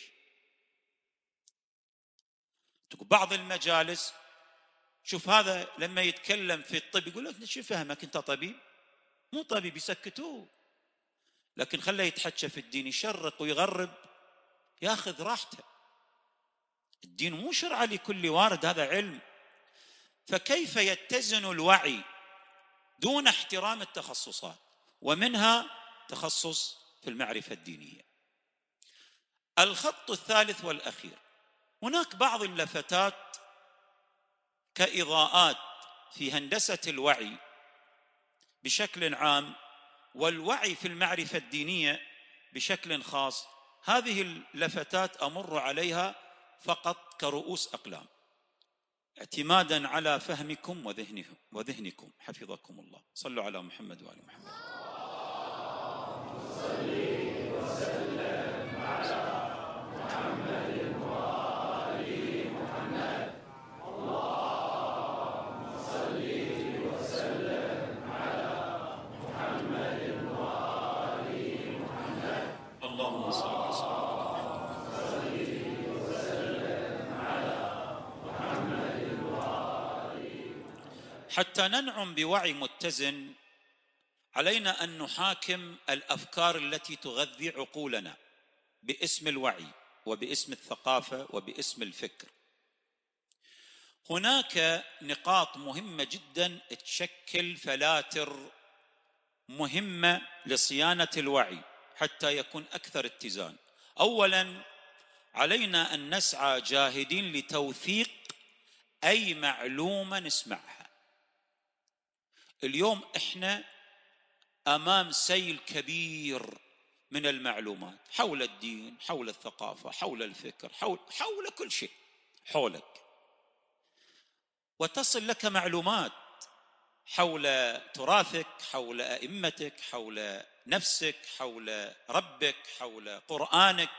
بعض المجالس شوف هذا لما يتكلم في الطب يقول لك شو فهمك انت طبيب؟ مو طبيب، يسكتوه. لكن خليه يتحكى في الدين، يشرق ويغرب، ياخذ راحته. الدين مو شرعه لكل وارد، هذا علم. فكيف يتزن الوعي دون احترام التخصصات؟ ومنها تخصص في المعرفة الدينية. الخط الثالث والأخير، هناك بعض اللفتات كإضاءات في هندسة الوعي بشكل عام، والوعي في المعرفة الدينية بشكل خاص. هذه اللفتات أمر عليها فقط كرؤوس أقلام، اعتمادا على فهمكم وذهنكم حفظكم الله. صلوا على محمد وآل محمد. اللهم صل وسلم حتى ننعم بوعي متزن. علينا أن نحاكم الأفكار التي تغذي عقولنا باسم الوعي وباسم الثقافة وباسم الفكر. هناك نقاط مهمة جدا تشكل فلاتر مهمة لصيانة الوعي حتى يكون أكثر اتزان. أولا، علينا أن نسعى جاهدين لتوثيق أي معلومة نسمعها. اليوم إحنا أمام سيل كبير من المعلومات حول الدين، حول الثقافة، حول الفكر، حول كل شيء حولك. وتصل لك معلومات حول تراثك، حول أئمتك، حول نفسك، حول ربك، حول قرآنك،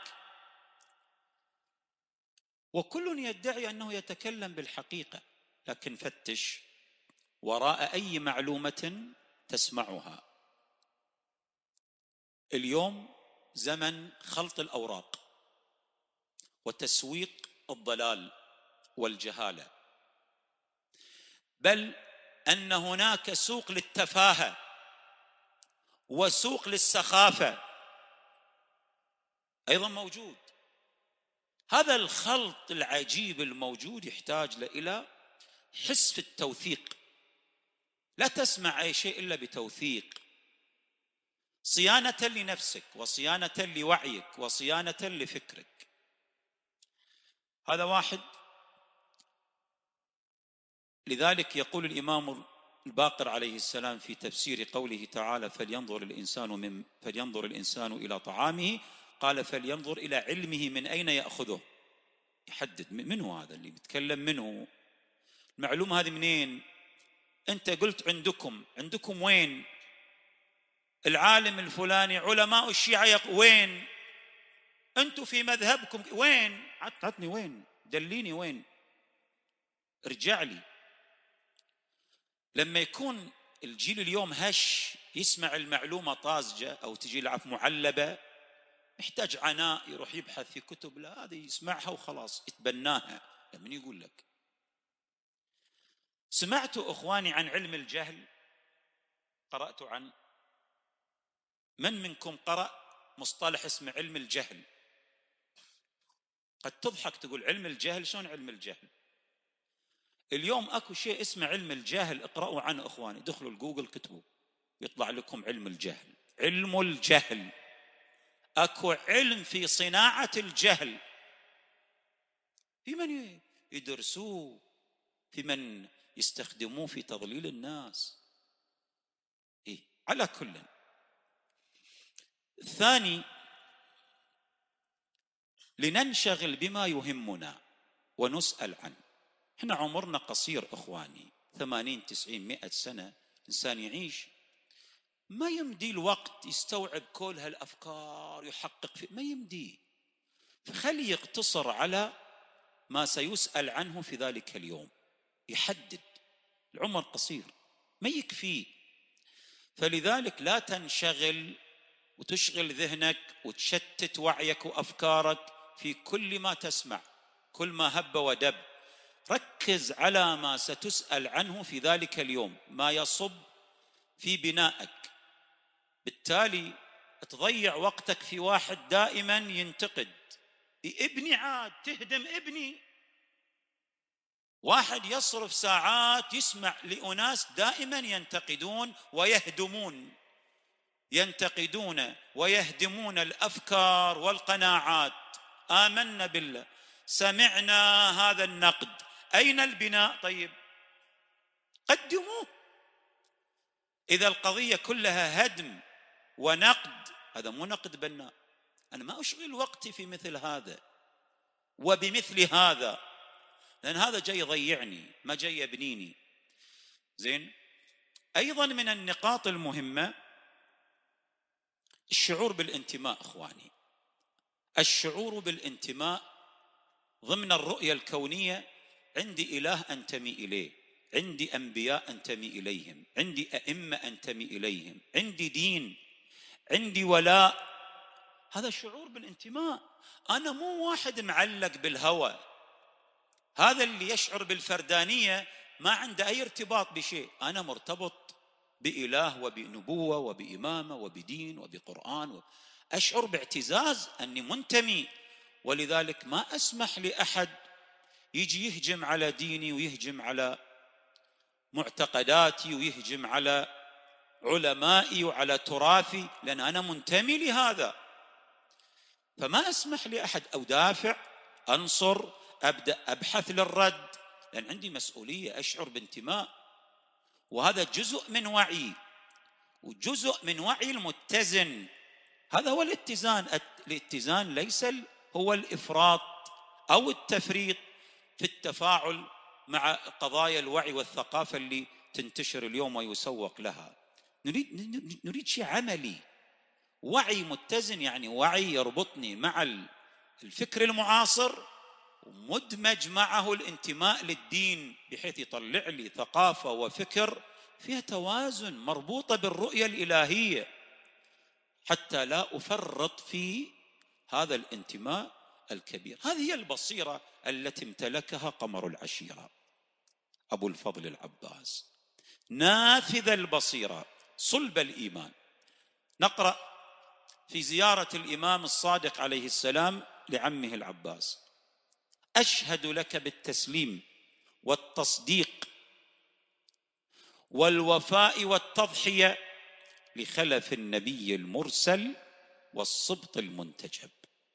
وكل يدعي أنه يتكلم بالحقيقة. لكن فتش وراء أي معلومة تسمعها. اليوم زمن خلط الأوراق وتسويق الضلال والجهالة، بل أن هناك سوق للتفاهة وسوق للسخافة أيضا موجود. هذا الخلط العجيب الموجود يحتاج إلى حس في التوثيق. لا تسمع أي شيء إلا بتوثيق، صيانة لنفسك وصيانة لوعيك وصيانة لفكرك. هذا واحد. لذلك يقول الإمام الباقر عليه السلام في تفسير قوله تعالى: فلينظر الإنسان إلى طعامه، قال: فلينظر إلى علمه من أين يأخذه. يحدد منه هذا اللي بيتكلم منه، المعلومة هذه منين؟ أنت قلت عندكم وين؟ العالم الفلاني، علماء الشيعة وين؟ أنتم في مذهبكم وين؟ عطني وين، دليني وين، ارجع لي. لما يكون الجيل اليوم هش يسمع المعلومة طازجة أو تجي لعف معلبة، يحتاج عناء، يروح يبحث في كتب. لا، هذه يسمعها وخلاص يتبناها. لمن يقول لك؟ سمعتوا أخواني عن علم الجهل؟ قرأتوا عن من منكم قرأ مصطلح اسمه علم الجهل؟ قد تضحك تقول علم الجهل، شلون علم الجهل؟ اليوم اكو شيء اسمه علم الجهل، اقرأوا عنه اخواني، دخلوا الجوجل كتبوا يطلع لكم علم الجهل. علم الجهل، اكو علم في صناعة الجهل، في من يدرسوه، في من يستخدموه في تضليل الناس. على كل. الثاني، لننشغل بما يهمنا ونسأل عنه. احنا عمرنا قصير اخواني، 80 90 100 سنة انسان يعيش، ما يمدي الوقت يستوعب كل هالافكار يحقق في، ما يمدي. فخلي يقتصر على ما سيسأل عنه في ذلك اليوم، يحدد. العمر قصير ما يكفي. فلذلك لا تنشغل وتشغل ذهنك وتشتت وعيك وأفكارك في كل ما تسمع، كل ما هب ودب. ركز على ما ستسأل عنه في ذلك اليوم، ما يصب في بنائك. بالتالي تضيع وقتك في واحد دائما ينتقد. ابني عاد تهدم ابني. واحد يصرف ساعات يسمع لأناس دائما ينتقدون ويهدمون، ينتقدون ويهدمون الأفكار والقناعات. آمنا بالله، سمعنا هذا النقد، أين البناء؟ طيب قدموه. إذا القضية كلها هدم ونقد، هذا مو نقد بناء. أنا ما أشغل وقتي في مثل هذا وبمثل هذا، لأن هذا جاي يضيعني، ما جاي يبنيني. زين. أيضا من النقاط المهمة الشعور بالانتماء. إخواني، الشعور بالانتماء ضمن الرؤية الكونية. عندي إله أنتمي إليه، عندي أنبياء أنتمي إليهم، عندي أئمة أنتمي إليهم، عندي دين، عندي ولاء. هذا شعور بالانتماء. أنا مو واحد معلق بالهوى. هذا اللي يشعر بالفردانية ما عنده أي ارتباط بشيء. أنا مرتبط بإله وبنبوة وبإمامة وبدين وبقرآن، أشعر باعتزاز أني منتمي. ولذلك ما أسمح لأحد يجي يهجم على ديني ويهجم على معتقداتي ويهجم على علمائي وعلى تراثي، لأن أنا منتمي لهذا. فما أسمح لأحد أدافع، أنصر، أبدأ أبحث للرد، لأن عندي مسؤولية، أشعر بانتماء. وهذا جزء من وعي، وجزء من وعي المتزن. هذا هو الاتزان. الاتزان ليس هو الإفراط أو التفريط في التفاعل مع قضايا الوعي والثقافة اللي تنتشر اليوم ويسوق لها. نريد شيء عملي، وعي متزن، يعني وعي يربطني مع الفكر المعاصر ومدمج معه الانتماء للدين، بحيث يطلع لي ثقافة وفكر فيها توازن مربوطة بالرؤية الإلهية، حتى لا أفرط في هذا الانتماء الكبير. هذه هي البصيرة التي امتلكها قمر العشيرة أبو الفضل العباس، نافذ البصيرة، صلب الإيمان. نقرأ في زيارة الإمام الصادق عليه السلام لعمه العباس: أشهد لك بالتسليم والتصديق والوفاء والتضحية لخلف النبي المرسل والصبط المنتجب.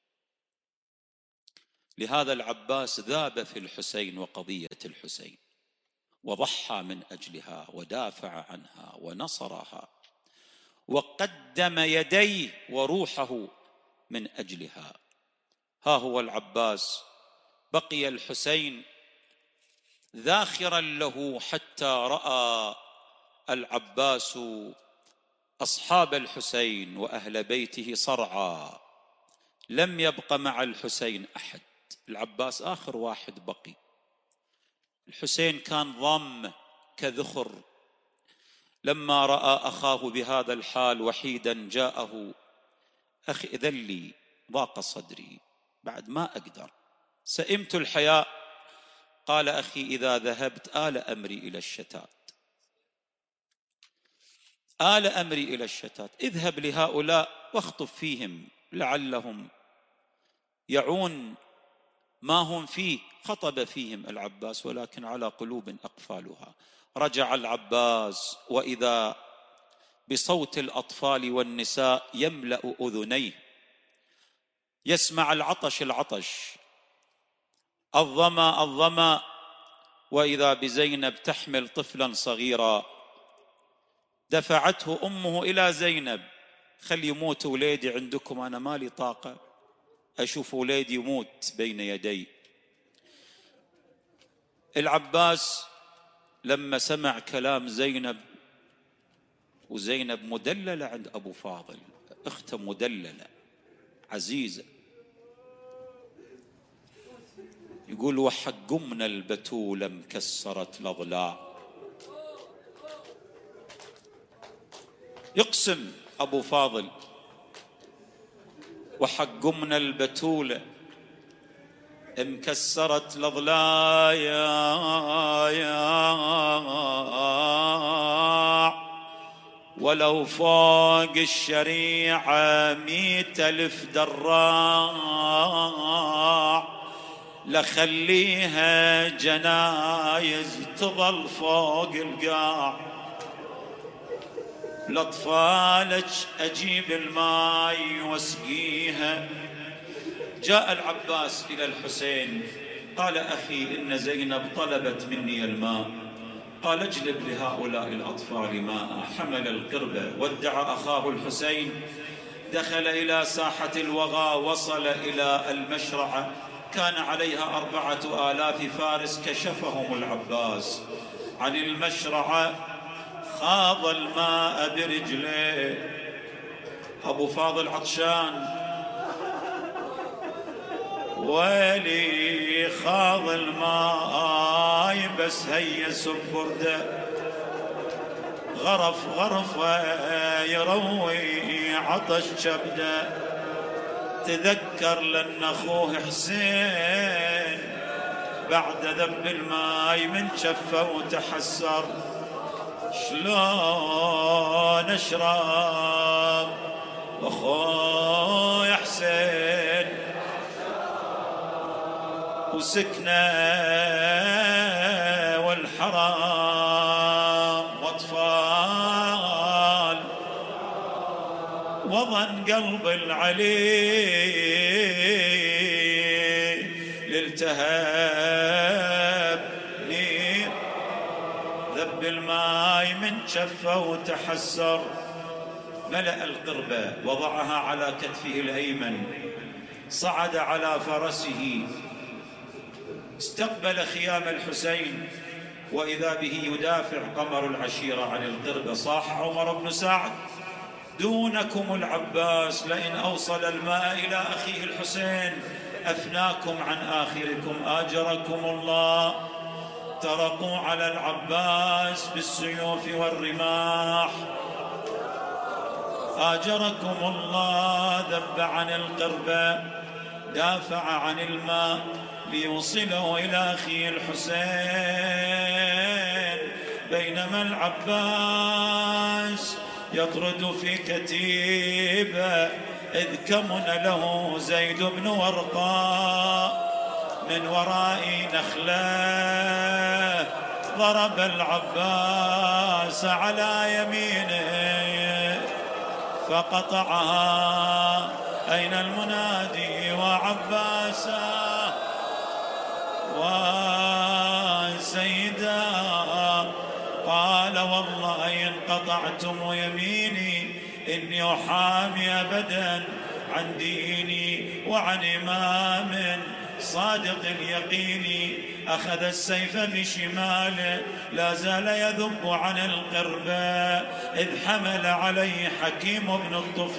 لهذا العباس ذاب في الحسين وقضية الحسين، وضحى من أجلها ودافع عنها ونصرها، وقدم يديه وروحه من أجلها. ها هو العباس بقي الحسين ذاخرا له، حتى رأى العباس أصحاب الحسين وأهل بيته صرعى، لم يبق مع الحسين أحد. العباس آخر واحد بقي. الحسين كان ضم كذخر. لما رأى أخاه بهذا الحال وحيدا جاءه: أخي إذن لي، ضاق صدري، بعد ما أقدر، سئمت الحياة. قال: أخي إذا ذهبت آل أمري إلى الشتات، آل أمري إلى الشتات، اذهب لهؤلاء واخطف فيهم لعلهم يعون ما هم فيه. خطب فيهم العباس، ولكن على قلوب أقفالها. رجع العباس وإذا بصوت الأطفال والنساء يملأ أذنيه، يسمع العطش الظما الظما، وإذا بزينب تحمل طفلا صغيرا. دفعته أمه إلى زينب: خل يموت وليدي عندكم، أنا مالي طاقة أشوف وليدي يموت بين يدي. العباس لما سمع كلام زينب، وزينب مدللة عند أبو فاضل، أخته مدللة عزيزة، يقول: وحق من البتولة مكسرت الأضلاع. يقسم أبو فاضل وحق من البتولة مكسرت الأضلاع، ولو فوق الشريعة 100,000 دراع، لخليها جنايز تظل فوق القاع. لأطفالك أجيب الماي واسقيها. جاء العباس إلى الحسين قال: أخي إن زينب طلبت مني الماء. قال: اجلب لهؤلاء الأطفال ماء. حمل القربة ودع أخاه الحسين، دخل إلى ساحة الوغى، وصل إلى المشرعة، كان عليها 4000 فارس، كشفهم العباس عن المشرعة، خاض الماء برجليه. أبو فاضل عطشان، ويلي خاض الماء بس هيس ببرده، غرف غرفه يروي عطش كبده. تذكر لأن أخوه حسين بعد ذب الماي من شفه وتحسر، شلون أشرب وأخوي حسين وسكنه والحرام واطفال، وظن قلب العلي للتهاب نير. ذب الماي من شفه وتحسر، ملأ القربة وضعها على كتفه الأيمن، صعد على فرسه، استقبل خيام الحسين، وإذا به يدافع قمر العشيرة عن القربة. صاح عمر بن سعد: دونكم العباس، لئن أوصل الماء إلى أخيه الحسين أفناكم عن آخركم، آجركم الله. ترقوا على العباس بالسيوف والرماح، آجركم الله. ذب عن القربة، دافع عن الماء ليوصله إلى أخيه الحسين، بينما العباس يطرد في كتيبة، إذ كمن له زيد بن ورقاء من وراء نخلة. ضرب العباس على يمينه فقطعها. أين المنادي وعباسا وسيدا؟ قال: والله إن قطعتم يميني إني أحامي أبدا عن ديني وعن إمام صادق اليقين. أخذ السيف بشماله، لا زال يذب عن القربة، إذ حمل عليه حكيم بن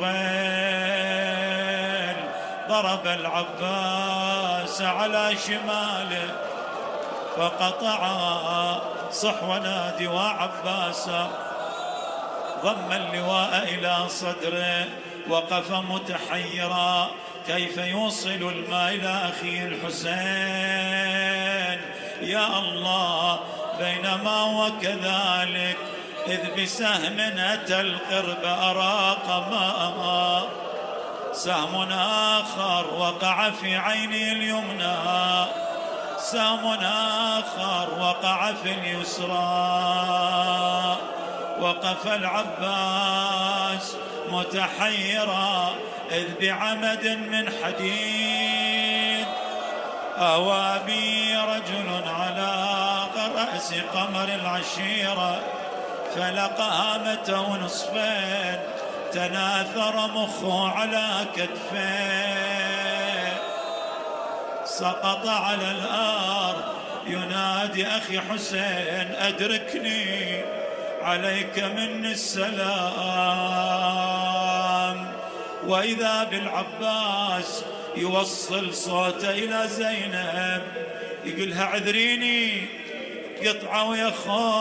الطفيل. ضرب العباس على شماله فقطع. صح ونادي وعباسا. ضم اللواء إلى صدره، وقف متحيرا كيف يوصل الماء إلى أخيه الحسين. يا الله، بينما وكذلك إذ بسهم أتى القرب أراق ماء، سهم آخر وقع في عيني اليمنى، سهم آخر وقع في اليسرى. وقف العباس متحيرا إذ بعمد من حديد آوى بي رجل على رأس قمر العشيرة، فلق هامته نصفين، تناثر مخه على كتفيه، سقط على الأرض ينادي: أخي حسين أدركني، عليك مني السلام. وإذا بالعباس يوصل صوته إلى زينب، يقولها: عذريني، قطعة ويا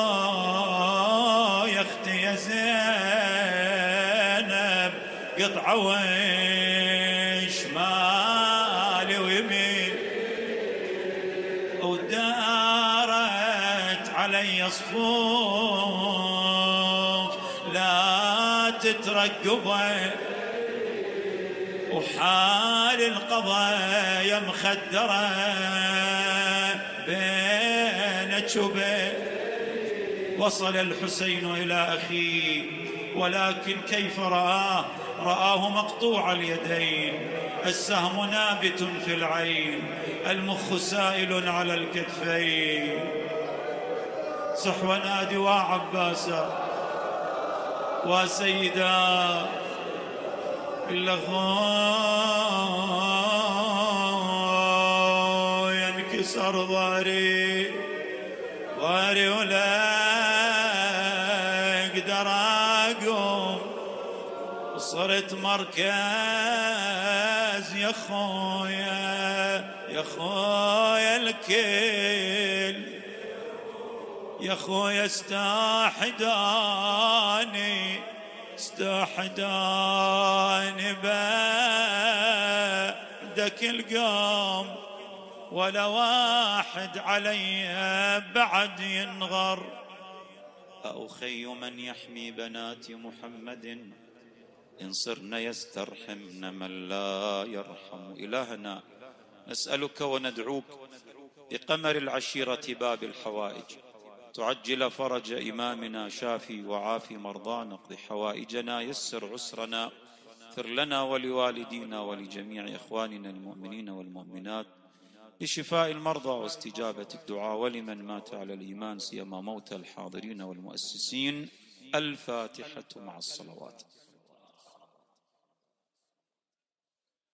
يا أختي يا زينب، قطعة ويش شمال ويمين، ودارت علي صفوف لا تترقبه، وحال القضايا مخدرة بينك وبين. وصل الحسين إلى أخيه، ولكن كيف رآه مقطوع اليدين، السهم نابت في العين، المخ سائل على الكتفين. صح ونادي وعباسا وسيدا إلا ينكسر ظهري ولا اقدر اقوم، صرت مركز يا خويا الكل، يا خويا استحداني بعدك القوم، ولا واحد علي بعد ينغر. أخي من يحمي بنات محمد، إن صرن يسترحمن من لا يرحم. إلهنا نسألك وندعوك بقمر العشيرة باب الحوائج، تعجل فرج إمامنا، شافي وعافي مرضانا، اقض حوائجنا، يسر عسرنا، اغفر لنا ولوالدينا ولجميع إخواننا المؤمنين والمؤمنات، لشفاء المرضى واستجابة الدعاء، ولمن مات على الإيمان سيما موتى الحاضرين والمؤسسين. الفاتحة مع الصلوات.